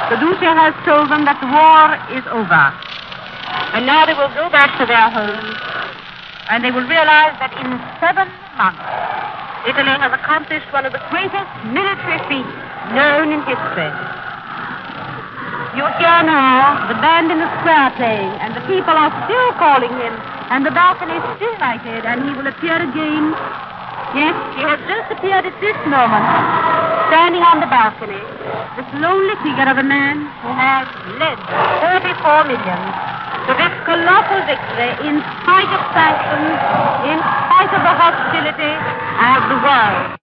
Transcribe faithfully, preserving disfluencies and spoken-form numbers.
The Duce has told them that the war is over. And now they will go back to their homes, and they will realize that in seven months, Italy has accomplished one of the greatest military feats known in history. You hear now the band in the square playing, and the people are still calling him, and the balcony is still lighted, and he will appear again. Yes, he has just appeared at this moment, standing on the balcony, this lonely figure of a man who has led thirty-four millions to this colossal victory in spite of sanctions, in spite of the hostility of the world.